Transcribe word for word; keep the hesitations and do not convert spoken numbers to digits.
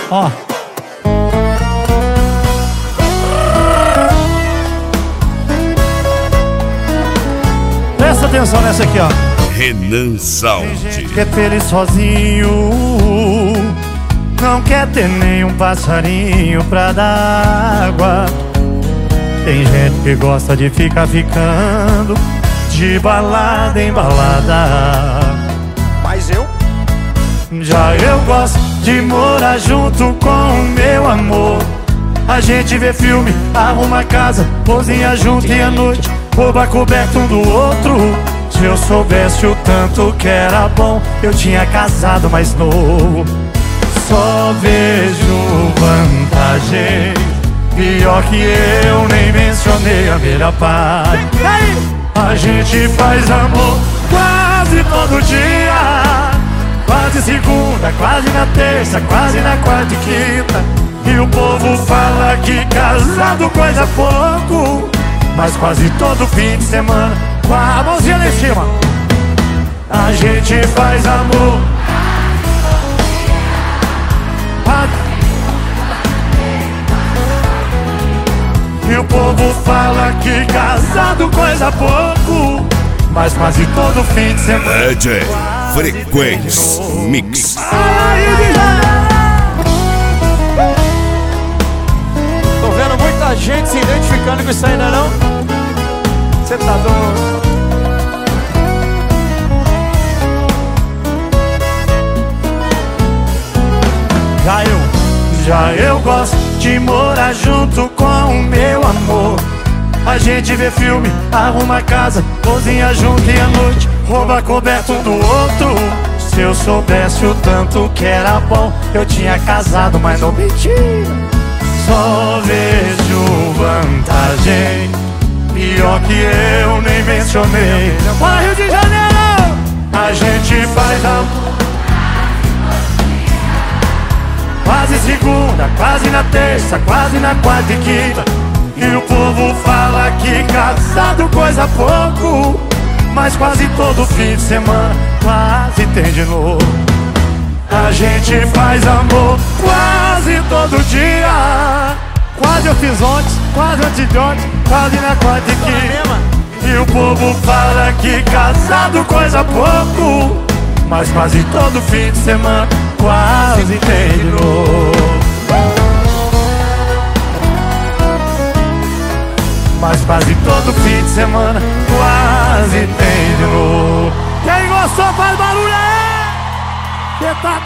Ó. Presta atenção nessa aqui, ó. Renan Zaldi. Quer feliz sozinho, não quer ter nenhum passarinho pra dar água. Tem gente que gosta de ficar ficando de balada em balada. Mas eu? Já eu gosto de morar junto com o meu amor. A gente vê filme, arruma casa, cozinha junto e à noite rouba coberto um do outro. Se eu soubesse o tanto que era bom, eu tinha casado mais novo. Só vejo vantagem, pior que eu nem mencionei a melhor parte. A gente faz amor quase todo dia, quase segunda, quase na terça, quase na quarta e quinta. E o povo fala que casado coisa pouco, mas quase todo fim de semana, com a mãozinha lá em cima, a gente faz amor. E o povo fala que casado coisa pouco, mas quase todo fim de semana. D J Frequência Mix. Tô vendo muita gente se identificando com isso aí, não é não? Cê tá doido? Já eu, já eu gosto de morar junto com o meu amor. A gente vê filme, arruma casa, cozinha junto e à noite rouba coberto um do outro. Se eu soubesse o tanto que era bom, eu tinha casado, mas não menti. Só vejo vantagem, pior que eu nem mencionei. Para Rio de Janeiro, a gente faz amor quase segunda, quase na terça, quase na quarta e quinta. E o povo fala que casado coisa pouco, mas quase todo fim de semana quase tem de novo. A gente faz amor quase todo dia, quase eu fiz ontem, quase antes de ontem, quase na quarta e quinta. E o povo fala que casado coisa pouco, mas quase todo fim de semana quase tem de novo. Mas quase todo fim de semana quase tem de novo. Quem gostou faz barulho aí! Você tá